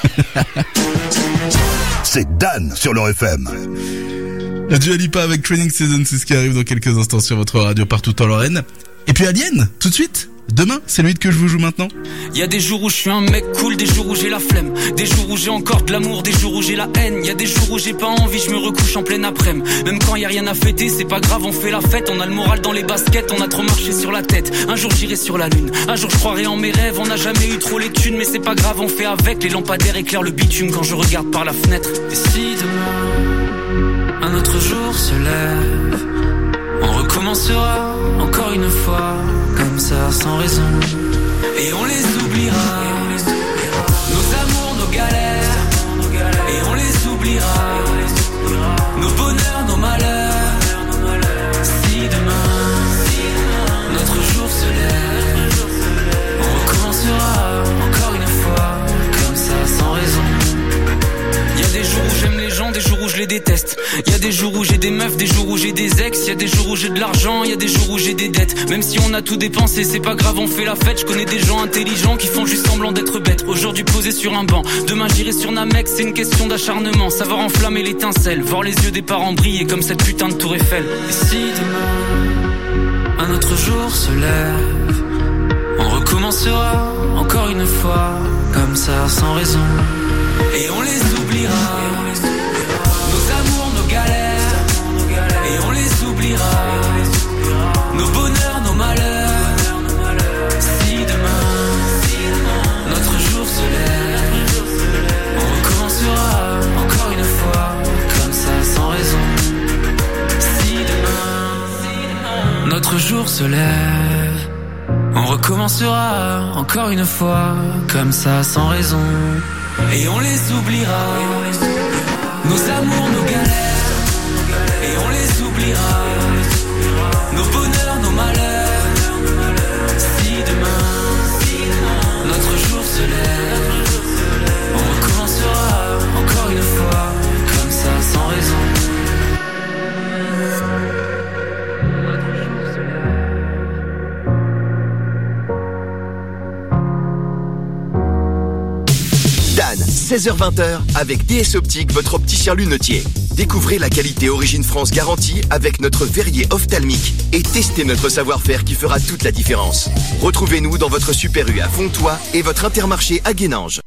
c'est Dan sur leur F M. Dua Lipa avec Training Season, c'est ce qui arrive dans quelques instants sur votre radio partout en Lorraine. Et puis Alien, tout de suite. Demain, c'est le hit que je vous joue maintenant. Y a des jours où je suis un mec cool, des jours où j'ai la flemme, des jours où j'ai encore de l'amour, des jours où j'ai la haine. Y a des jours où j'ai pas envie, je me recouche en pleine après-midi. Même quand y a rien à fêter, c'est pas grave, on fait la fête. On a le moral dans les baskets, on a trop marché sur la tête. Un jour j'irai sur la lune, un jour je croirai en mes rêves. On n'a jamais eu trop les thunes, mais c'est pas grave, on fait avec. Les lampadaires éclairent le bitume quand je regarde par la fenêtre. Et si demain, un autre jour se lève, on recommencera encore une fois, comme ça sans raison. Et on les oubliera, nos amours, nos galères, et on les oubliera, nos bonheurs, nos malheurs. Si demain, notre jour se lève, on recommencera encore une fois, comme ça sans raison. Y a des jours où j'aime les gens, des jours où je les déteste. Y a des jours où j'ai des meufs, des jours où j'ai des ex. Y a des jours où j'ai de l'argent, y a des jours où j'ai des dettes. Même si on a tout dépensé, c'est pas grave, on fait la fête. Je connais des gens intelligents qui font juste semblant d'être bêtes. Aujourd'hui posé sur un banc, demain j'irai sur Namek. C'est une question d'acharnement, savoir enflammer l'étincelle, voir les yeux des parents briller comme cette putain de tour Eiffel. Et si demain, un autre jour se lève, on recommencera encore une fois, comme ça sans raison. Et on les oubliera, nos amours, nos galères, et on les oubliera, nos bonheurs, nos malheurs. Si demain, notre jour se lève, on recommencera encore une fois, comme ça sans raison. Si demain, notre jour se lève, on recommencera encore une fois, comme ça sans raison. Et on les oubliera, nos amours, nos galères, et on les oubliera, nos bonheurs, nos malheurs. Si demain, notre jour se lève, on recommencera encore une fois, comme ça sans raison. seize heures vingt avec D S Optique, votre opticien lunetier. Découvrez la qualité Origine France garantie avec notre verrier ophtalmique et testez notre savoir-faire qui fera toute la différence. Retrouvez-nous dans votre Super U à Fontois et votre Intermarché à Guénange.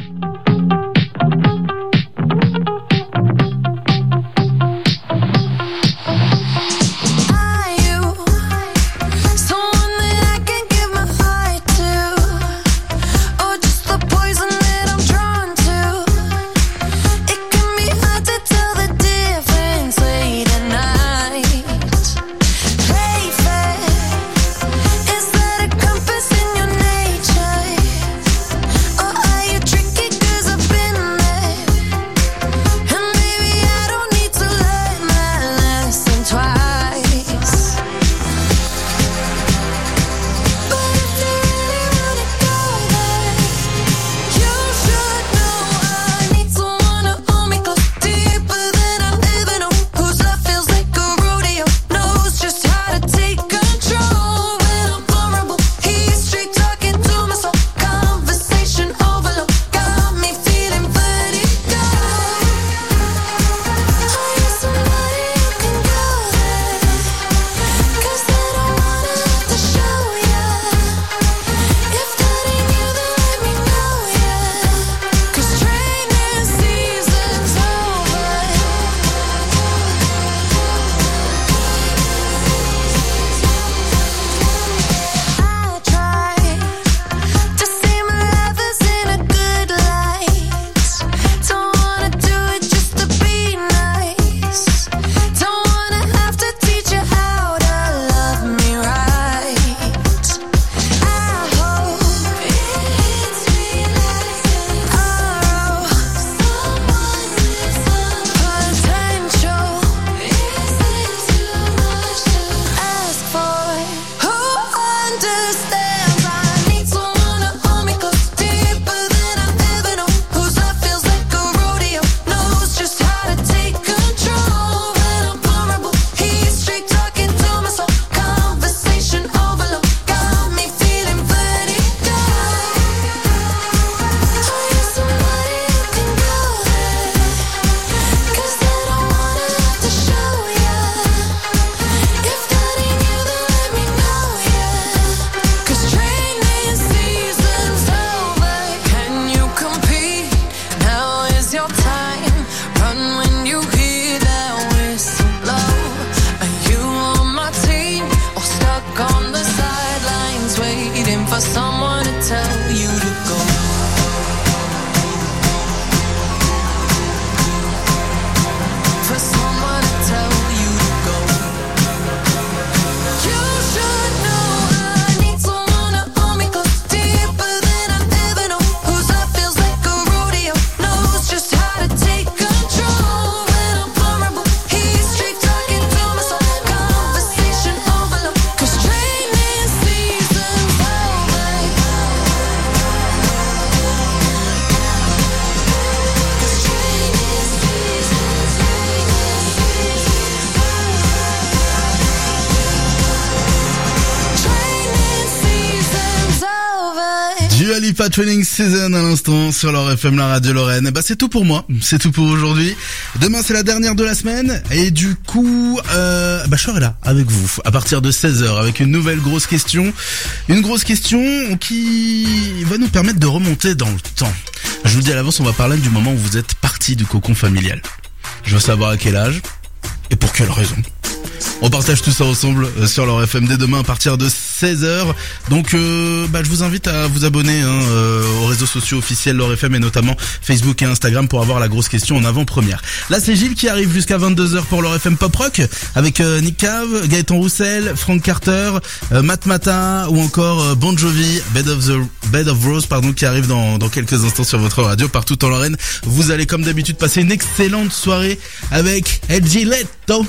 Training Season à l'instant sur leur F M, la radio Lorraine. Bah c'est tout pour moi, c'est tout pour aujourd'hui. Demain c'est la dernière de la semaine et du coup euh, bah je serai là avec vous à partir de seize heures avec une nouvelle grosse question. Une grosse question qui va nous permettre de remonter dans le temps. Je vous dis à l'avance, on va parler du moment où vous êtes parti du cocon familial. Je veux savoir à quel âge et pour quelle raison. On partage tout ça ensemble sur leur F M dès demain à partir de seize heures. Donc euh, bah, je vous invite à vous abonner hein, euh, aux réseaux sociaux officiels leur F M et notamment Facebook et Instagram pour avoir la grosse question en avant-première. Là c'est Gilles qui arrive jusqu'à vingt-deux heures pour leur F M Pop Rock avec euh, Nick Cave, Gaëtan Roussel, Frank Carter, euh, Matt Mata ou encore euh, Bon Jovi, Bed of the Bed of Rose pardon qui arrive dans, dans quelques instants sur votre radio partout en Lorraine. Vous allez comme d'habitude passer une excellente soirée avec El Giletto.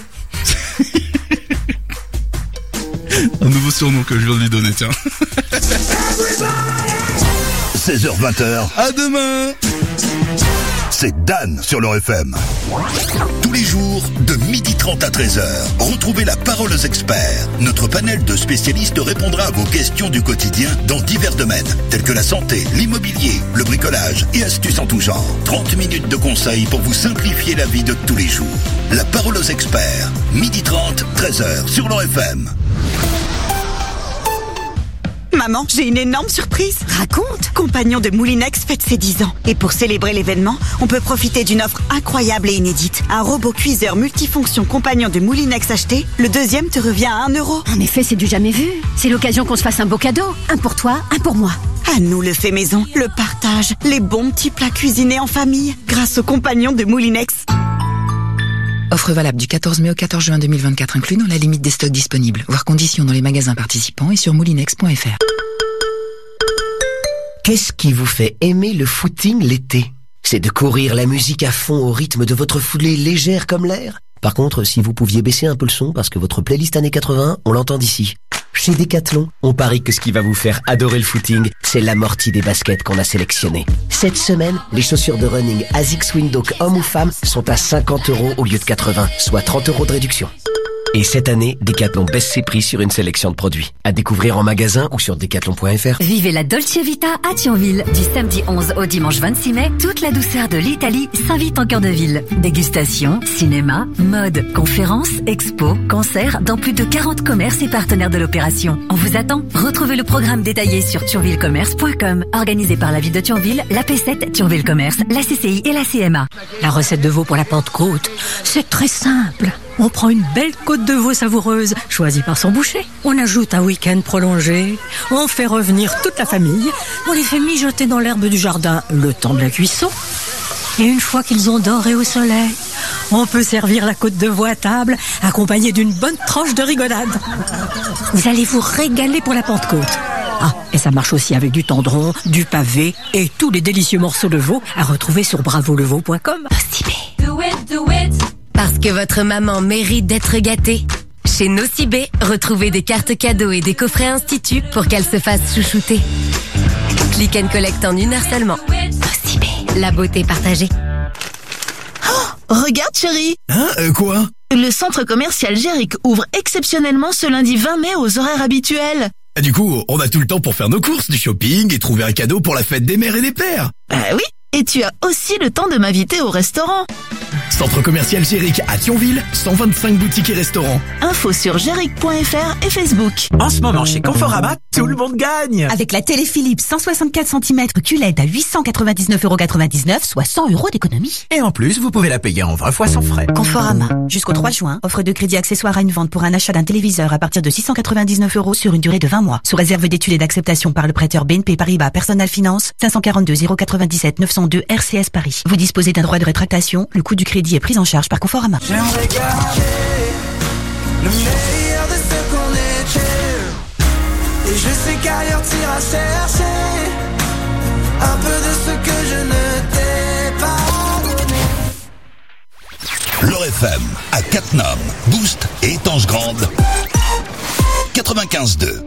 Un nouveau surnom que je viens de lui donner, tiens. seize heures vingt. À demain. c'est Dan sur leur F M. Tous les jours, de midi trente à treize heures, retrouvez la parole aux experts. Notre panel de spécialistes répondra à vos questions du quotidien dans divers domaines, tels que la santé, l'immobilier, le bricolage et astuces en tout genre. trente minutes de conseils pour vous simplifier la vie de tous les jours. La parole aux experts, midi trente, treize heures, sur leur F M. Maman, j'ai une énorme surprise. Raconte. Compagnon de Moulinex fête ses dix ans. Et pour célébrer l'événement, on peut profiter d'une offre incroyable et inédite. Un robot cuiseur multifonction Compagnon de Moulinex acheté, le deuxième te revient à un euro. En effet, c'est du jamais vu. C'est l'occasion qu'on se fasse un beau cadeau. Un pour toi, un pour moi. À nous le fait maison, le partage, les bons petits plats cuisinés en famille, grâce au Compagnon de Moulinex. Offre valable du quatorze mai au quatorze juin deux mille vingt-quatre, inclus dans la limite des stocks disponibles. Voir conditions dans les magasins participants et sur moulinex point f r. Qu'est-ce qui vous fait aimer le footing l'été? C'est de courir la musique à fond au rythme de votre foulée légère comme l'air? Par contre, si vous pouviez baisser un peu le son parce que votre playlist années quatre-vingts, on l'entend d'ici. Chez Decathlon, on parie que ce qui va vous faire adorer le footing, c'est l'amorti des baskets qu'on a sélectionnées. Cette semaine, les chaussures de running ASICS Windhoek hommes ou femmes sont à cinquante euros au lieu de quatre-vingts, soit trente euros de réduction. Et cette année, Decathlon baisse ses prix sur une sélection de produits. À découvrir en magasin ou sur decathlon point f r. Vivez la Dolce Vita à Thionville. Du samedi onze au dimanche vingt-six mai, toute la douceur de l'Italie s'invite en cœur de ville. Dégustation, cinéma, mode, conférences, expos, concerts dans plus de quarante commerces et partenaires de l'opération. On vous attend. Retrouvez le programme détaillé sur thionville commerce point com. Organisé par la ville de Thionville, la P sept, Thionville Commerce, la C C I et la C M A. La recette de veau pour la Pentecôte, c'est très simple. On prend une belle côte de veau savoureuse, choisie par son boucher. On ajoute un week-end prolongé. On fait revenir toute la famille. On les fait mijoter dans l'herbe du jardin le temps de la cuisson. Et une fois qu'ils ont doré au soleil, on peut servir la côte de veau à table, accompagnée d'une bonne tranche de rigolade. Vous allez vous régaler pour la Pentecôte. Ah, et ça marche aussi avec du tendron, du pavé et tous les délicieux morceaux de veau à retrouver sur bravo le veau point com. Do it, do it. Parce que votre maman mérite d'être gâtée. Chez Nocibé, retrouvez des cartes cadeaux et des coffrets institut pour qu'elle se fasse chouchouter. Click and collect en une heure seulement. Nocibé, la beauté partagée. Oh, regarde chérie. Hein, euh, quoi? Le centre commercial Géric ouvre exceptionnellement ce lundi vingt mai aux horaires habituels. Du coup, on a tout le temps pour faire nos courses, du shopping et trouver un cadeau pour la fête des mères et des pères. Bah oui, et tu as aussi le temps de m'inviter au restaurant. Centre commercial Géric à Thionville, cent vingt-cinq boutiques et restaurants. Info sur géric point f r et Facebook. En ce moment, chez Conforama, tout le monde gagne. Avec la télé Philips cent soixante-quatre centimètres Q L E D à huit cent quatre-vingt-dix-neuf euros quatre-vingt-dix-neuf, soit cent euros d'économie. Et en plus, vous pouvez la payer en vingt fois sans frais. Conforama. Jusqu'au trois juin, offre de crédit accessoire à une vente pour un achat d'un téléviseur à partir de six cent quatre-vingt-dix-neuf euros sur une durée de vingt mois. Sous réserve d'études et d'acceptation par le prêteur B N P Paribas Personal Finance, cinq cent quarante-deux zéro quatre-vingt-dix-sept neuf cent deux R C S Paris. Vous disposez d'un droit de rétractation. Le coût du crédit est pris en charge par Conforama. J'aimerais garder le meilleur de ce qu'on était. Et je sais qu'ailleurs t'iras chercher un peu de ce que je ne t'ai pas donné. Leur F M à Cattenom, Boost et Étanche Grande quatre-vingt-quinze deux.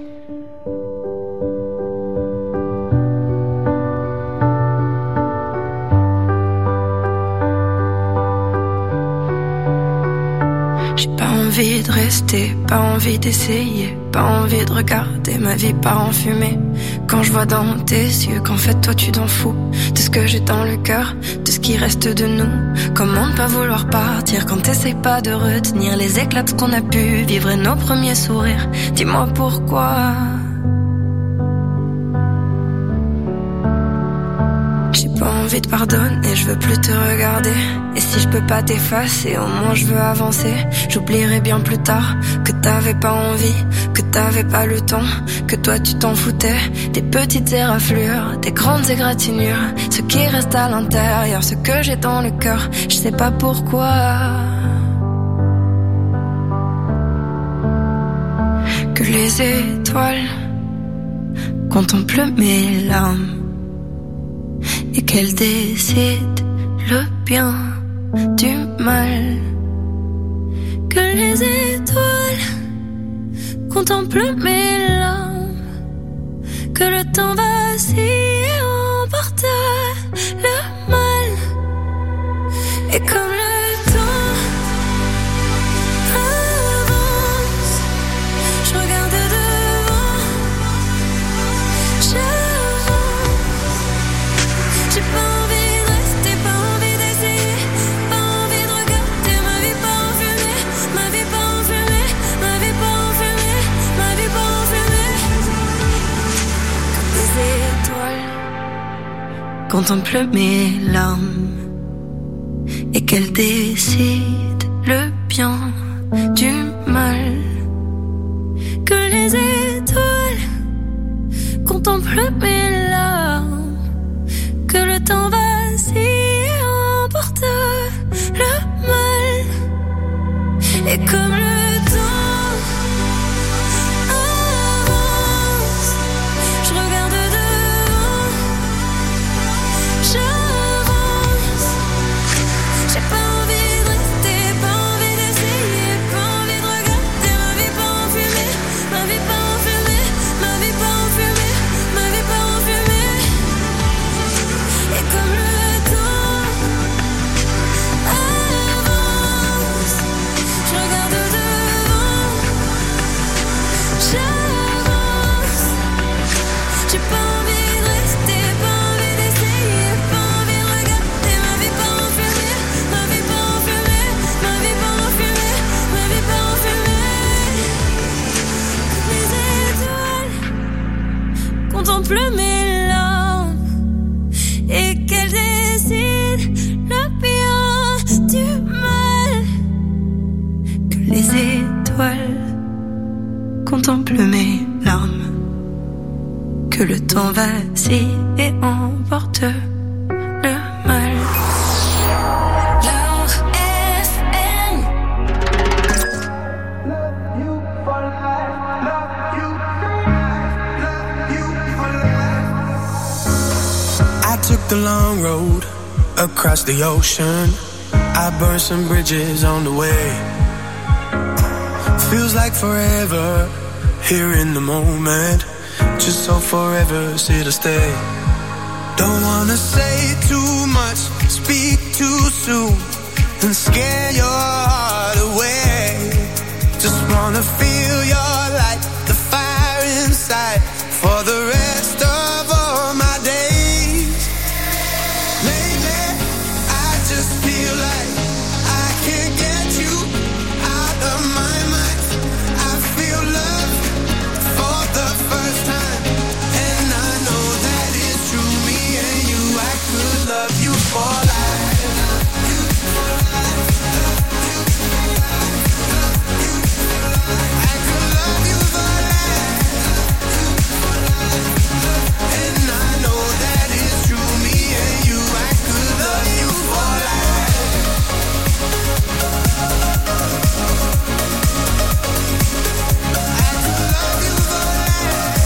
J'ai pas envie de rester, pas envie d'essayer, pas envie de regarder ma vie part en fumée. Quand je vois dans tes yeux qu'en fait toi tu t'en fous de ce que j'ai dans le cœur, de ce qui reste de nous. Comment ne pas vouloir partir quand t'essayes pas de retenir les éclats de ce qu'on a pu vivre et nos premiers sourires. Dis-moi pourquoi. J'ai pas envie de pardonner, je veux plus te regarder. Et si je peux pas t'effacer, au moins je veux avancer. J'oublierai bien plus tard que t'avais pas envie, que t'avais pas le temps, que toi tu t'en foutais. Des petites éraflures, des grandes égratignures, ce qui reste à l'intérieur, ce que j'ai dans le cœur, je sais pas pourquoi. Que les étoiles contemplent mes larmes et qu'elle décide le bien du mal. Que les étoiles contemplent mes larmes, que le temps vacille et emporte le mal. Et comme le temps avance, je regarde devant, j'avance. J'ai pas envie de rester, pas envie d'essayer, pas envie de regarder ma vie pas en fumée, ma vie pas en fumée, ma vie pas en fumée, ma vie pas en fumée. Comme des étoiles contemplent mes larmes et qu'elles décident le bien du mal. Que les étoiles contemplent mes larmes, que le temps vacille et emporte le mal. Et comme le temps avance, je regarde devant, j'avance. J'ai pas envie de rester, pas envie d'essayer, pas envie de regarder ma vie pas en fumée, ma vie pas en fumée, ma vie pas en fumée, ma vie pas en fumée. Et comme le temps avance, je regarde devant, j'avance. J'ai pas envie de rester, pas envie d'essayer, pas envie de regarder ma vie pas en fumée, ma vie pas en fumée, ma vie pas en fumée, ma vie pas en fumée. Les étoiles contemplent mes larmes et qu'elles décident le bien du mal. Que les étoiles contemplent mes larmes, que le temps vacille et emporte le mal. Love F M. I took the long road across the ocean. I burned some bridges on the way. Feels like forever here in the moment. Just so forever, sit or stay. Don't wanna say too much, speak too soon, and scare your heart away. Just wanna feel your light, the fire inside, for the rest of all my days. Lately, I just feel like I can't get you out of my mind. I feel love for the first time, and I know that it's true. Me and you, I could love you for life. I could love you for life. And I know that it's true. Me and you, I could love you for life. I could love you for life.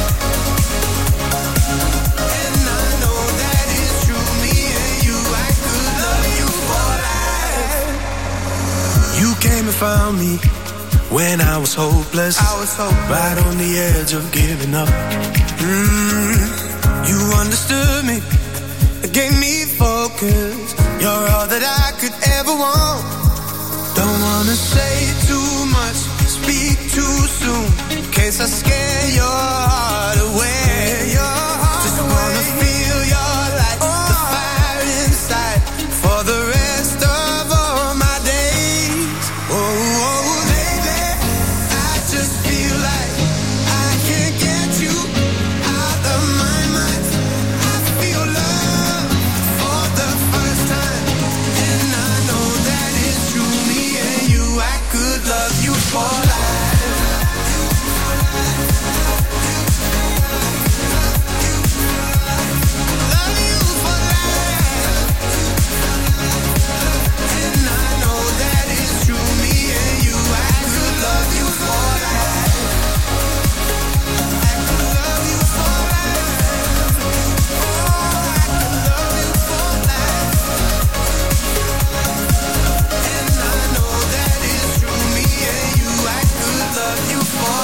And I know that it's true. Me and you, I could love you for life. You came and found me when I was hopeless, I was hopeless. Right on the edge of giving up. Mm, you understood me, gave me focus. You're all that I could ever want. Don't wanna say